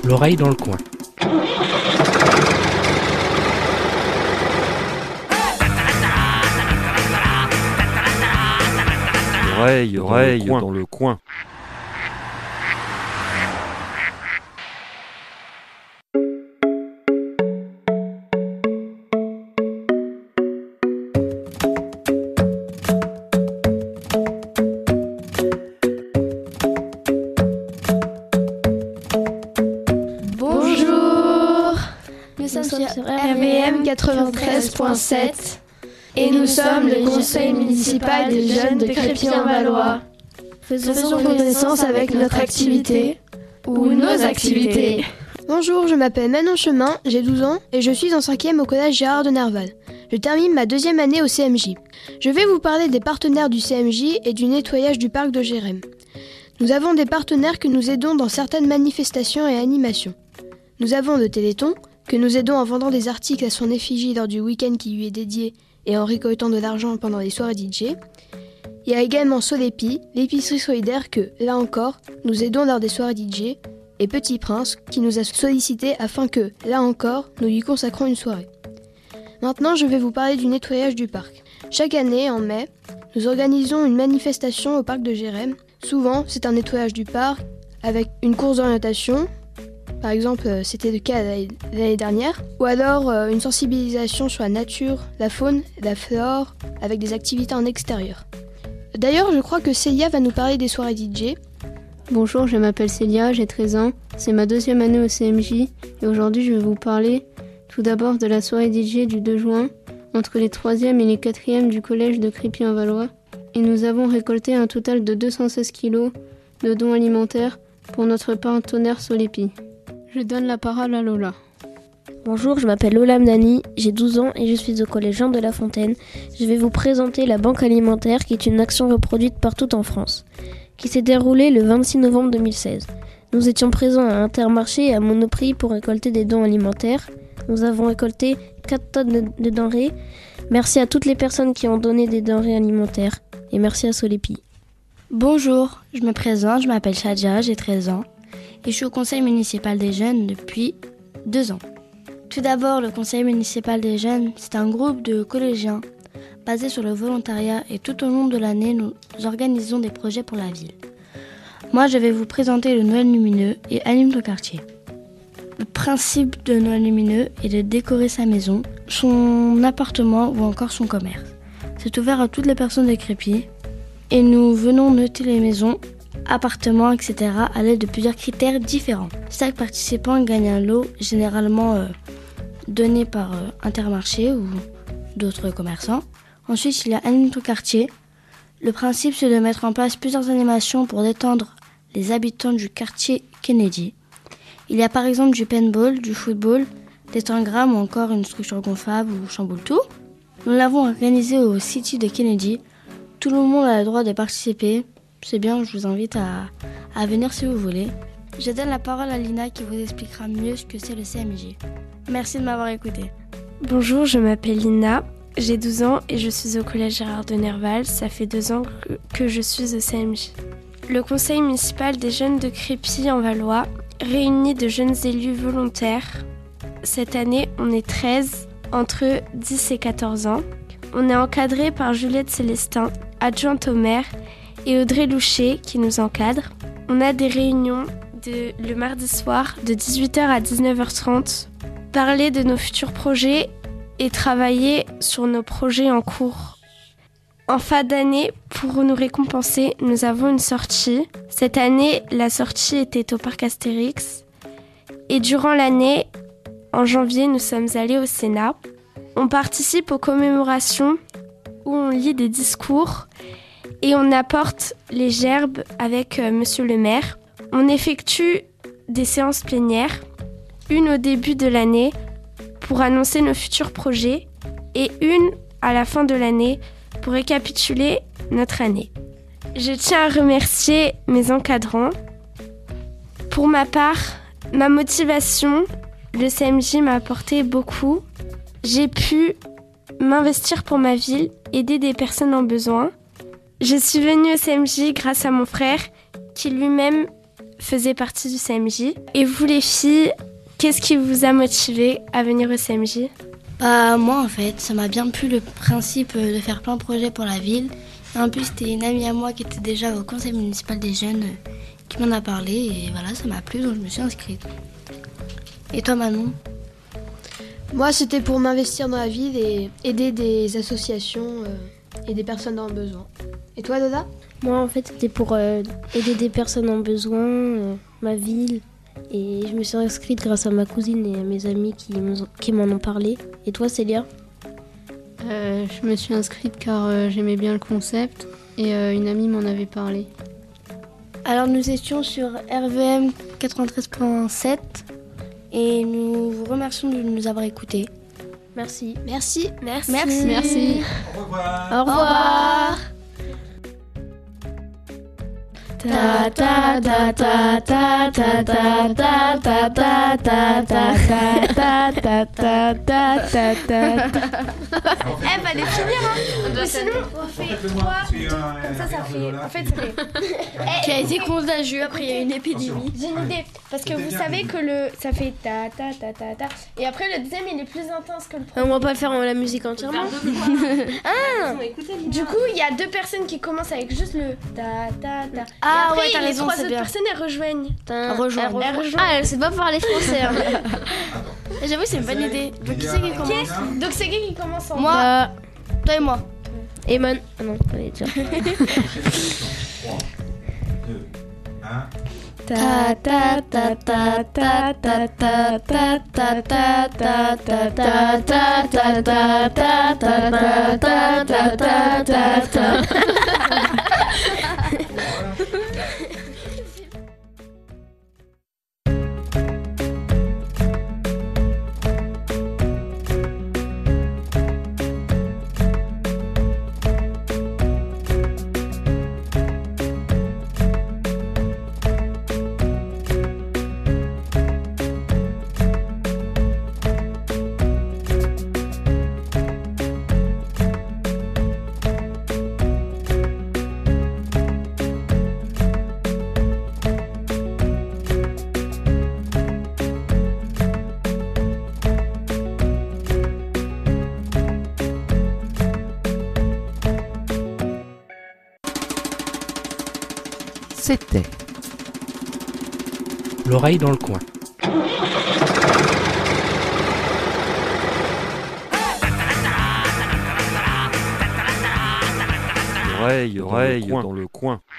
L'oreille dans le coin. L'oreille dans le coin. Bonjour, nous sommes sur RVM 93.7 et nous sommes le conseil municipal des jeunes de Crépy-en-Valois. Faisons connaissance avec notre activité ou nos activités. Bonjour, je m'appelle Manon Chemin, j'ai 12 ans et je suis en 5e au collège Gérard de Nerval. Je termine ma 2e année au CMJ. Je vais vous parler des partenaires du CMJ et du nettoyage du parc de Gérem. Nous avons des partenaires que nous aidons dans certaines manifestations et animations. Nous avons le Téléthon, que nous aidons en vendant des articles à son effigie lors du week-end qui lui est dédié et en récoltant de l'argent pendant les soirées DJ. Il y a également Solepi, l'épicerie solidaire que, là encore, nous aidons lors des soirées DJ, et Petit Prince, qui nous a sollicité afin que, là encore, nous lui consacrons une soirée. Maintenant, je vais vous parler du nettoyage du parc. Chaque année, en mai, nous organisons une manifestation au parc de Gérem. Souvent, c'est un nettoyage du parc avec une course d'orientation. Par exemple, c'était le cas l'année dernière. Ou alors une sensibilisation sur la nature, la faune, la flore, avec des activités en extérieur. D'ailleurs, je crois que Célia va nous parler des soirées DJ. Bonjour, je m'appelle Célia, j'ai 13 ans. C'est ma 2e année au CMJ. Et aujourd'hui, je vais vous parler tout d'abord de la soirée DJ du 2 juin entre les 3e et les 4e du collège de Crépy-en-Valois. Et nous avons récolté un total de 216 kilos de dons alimentaires pour notre partenaire Solepi. Je donne la parole à Lola. Bonjour, je m'appelle Lola Mnani, j'ai 12 ans et je suis au collège Jean de La Fontaine. Je vais vous présenter la banque alimentaire qui est une action reproduite partout en France, qui s'est déroulée le 26 novembre 2016. Nous étions présents à Intermarché et à Monoprix pour récolter des dons alimentaires. Nous avons récolté 4 tonnes de denrées. Merci à toutes les personnes qui ont donné des denrées alimentaires et merci à Solepi. Bonjour, je me présente, je m'appelle Shadia, j'ai 13 ans et je suis au conseil municipal des jeunes depuis 2 ans. Tout d'abord, le conseil municipal des jeunes, c'est un groupe de collégiens basé sur le volontariat et tout au long de l'année, nous organisons des projets pour la ville. Moi, je vais vous présenter le Noël lumineux et anime le quartier. Le principe de Noël lumineux est de décorer sa maison, son appartement ou encore son commerce. C'est ouvert à toutes les personnes de Crépy et nous venons noter les maisons, appartements, etc. à l'aide de plusieurs critères différents. Chaque participant gagne un lot généralement donné par Intermarché ou d'autres commerçants. Ensuite, il y a Anime ton quartier. Le principe, c'est de mettre en place plusieurs animations pour détendre les habitants du quartier Kennedy. Il y a par exemple du paintball, du football, des tangrammes ou encore une structure gonflable ou chamboule-tout. Nous l'avons organisé au City de Kennedy. Tout le monde a le droit de participer. C'est bien, je vous invite à venir si vous voulez. Je donne la parole à Lina qui vous expliquera mieux ce que c'est le CMJ. Merci de m'avoir écouté. Bonjour, je m'appelle Lina, j'ai 12 ans et je suis au collège Gérard de Nerval. Ça fait 2 ans que je suis au CMJ. Le conseil municipal des jeunes de Crépy-en-Valois réunit de jeunes élus volontaires. Cette année, on est 13, entre 10 et 14 ans. On est encadré par Juliette Célestin, adjointe au maire, et Audrey Loucher qui nous encadre. On a des réunions le mardi soir de 18h à 19h30, parler de nos futurs projets et travailler sur nos projets en cours. En fin d'année, pour nous récompenser, nous avons une sortie. Cette année, la sortie était au parc Astérix. Et durant l'année, en janvier, nous sommes allés au Sénat. On participe aux commémorations où on lit des discours et on apporte les gerbes avec monsieur le maire. On effectue des séances plénières, une au début de l'année pour annoncer nos futurs projets et une à la fin de l'année pour récapituler notre année. Je tiens à remercier mes encadrants. Pour ma part, ma motivation, le CMJ m'a apporté beaucoup. J'ai pu m'investir pour ma ville, aider des personnes en besoin. Je suis venue au CMJ grâce à mon frère qui lui-même faisiez partie du CMJ. Et vous les filles, qu'est-ce qui vous a motivé à venir au CMJ ? Moi en fait, ça m'a bien plu le principe de faire plein de projets pour la ville. Et en plus, c'était une amie à moi qui était déjà au conseil municipal des jeunes qui m'en a parlé et voilà, ça m'a plu donc je me suis inscrite. Et toi Manon ? Moi, c'était pour m'investir dans la ville et aider des associations et des personnes dans le besoin. Et toi, Doda ? Moi, en fait, c'était pour aider des personnes en besoin, ma ville. Et je me suis inscrite grâce à ma cousine et à mes amis qui m'en ont parlé. Et toi, Célia ? Je me suis inscrite car j'aimais bien le concept et une amie m'en avait parlé. Alors nous étions sur RVM 93.7 et nous vous remercions de nous avoir écoutés. Merci. Merci. Merci. Merci. Au revoir. Au revoir. Ta ta ta ta ta ta ta ta ta ta ta ta ta ta ta ta. Eh, fallait finir, hein. Mais sinon, on fait 3. Ça fait. En fait, ça fait. Qui a été contagieux après il y a une épidémie. J'ai une idée. Parce que vous savez que ça fait ta ta ta ta ta. Et après, le deuxième, il est plus intense que le premier. On va pas le faire en la musique entièrement. Ah. Du coup, il y a 2 personnes qui commencent avec juste le ta ta ta. Ah, et après, ouais, t'as les raison, 3 c'est autres bien. personnes, elles rejoignent. Elle rejoint. Ah, elle sait pas parler français. Hein. J'avoue c'est une bonne idée. Donc qui c'est qui commence ? Donc, c'est qui commence en Moi, toi et moi. Eman. Ah non, fallait dire. 3, 2, 1. Ta ta ta ta ta ta ta ta ta ta ta ta ta ta ta ta ta ta ta ta. C'était l'oreille dans le coin. L'oreille dans le coin.